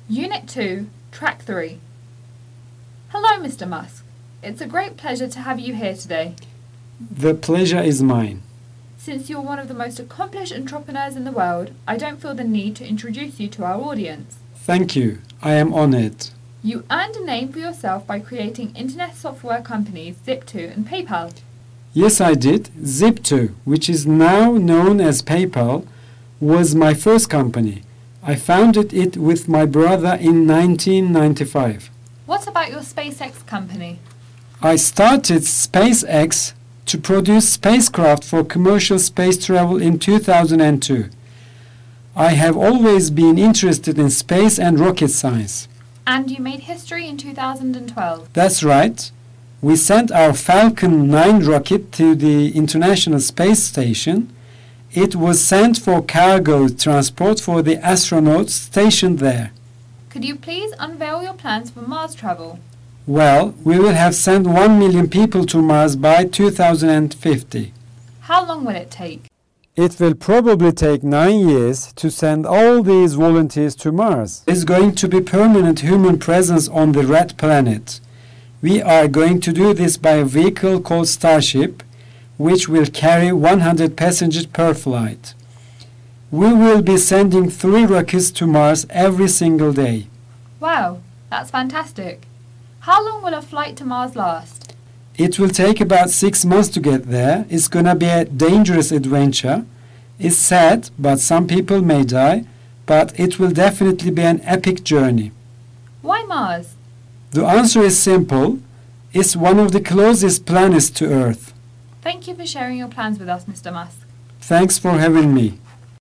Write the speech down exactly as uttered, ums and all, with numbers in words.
Unit two, Track three. Hello, Mister Musk. It's a great pleasure to have you here today. The pleasure is mine. Since you're one of the most accomplished entrepreneurs in the world, I don't feel the need to introduce you to our audience. Thank you. I am honored. You earned a name for yourself by creating internet software companies Zip two and PayPal. Yes, I did. Zip two, which is now known as PayPal, was my first company. I founded it with my brother in nineteen ninety-five. What about your SpaceX company? I started SpaceX to produce spacecraft for commercial space travel in two thousand two. I have always been interested in space and rocket science. And you made history in two thousand twelve. That's right. We sent our Falcon nine rocket to the International Space Station. It was sent for cargo transport for the astronauts stationed there. Could you please unveil your plans for Mars travel? Well, we will have sent one million people to Mars by two thousand fifty. How long will it take? It will probably take nine years to send all these volunteers to Mars. There's going to be permanent human presence on the red planet. We are going to do this by a vehicle called Starship, which will carry one hundred passengers per flight. We will be sending three rockets to Mars every single day. Wow, that's fantastic. How long will a flight to Mars last? It will take about six months to get there. It's going to be a dangerous adventure. It's sad, but some people may die, but it will definitely be an epic journey. Why Mars? The answer is simple. It's one of the closest planets to Earth. Thank you for sharing your plans with us, Mister Musk. Thanks for having me.